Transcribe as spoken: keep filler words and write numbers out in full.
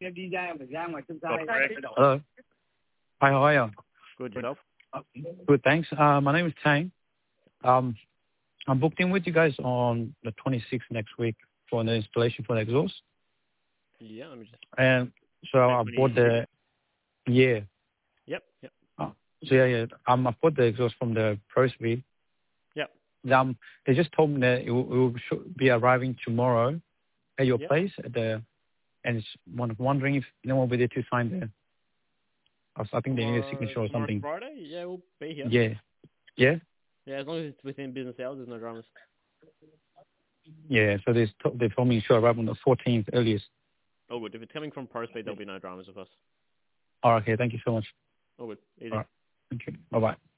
Hello. Hi, how are you? Good, yourself? Good, thanks. Uh, my name is Tang. Um, I'm booked in with you guys on the twenty-sixth next week for the installation for the exhaust. Yeah, let me just... And so I bought the... Yeah. Yep, yep. Oh, so yeah, yeah. Um, I bought the exhaust from the ProSpeed. Yep. Um, they just told me that it will, it will be arriving tomorrow at your yep. place at the... And it's one- wondering if no one will be there to sign there. I I think they need a signature or something. Friday? Yeah, we'll be here. Yeah. Yeah? Yeah, as long as it's within business hours, there's no dramas. Yeah, so they they told me it should arrive on the fourteenth earliest. Oh, good. If it's coming from ProSpeed, there'll be no dramas with us. All right, okay, thank you so much. Oh, good. Easy. All right, thank you. Bye-bye.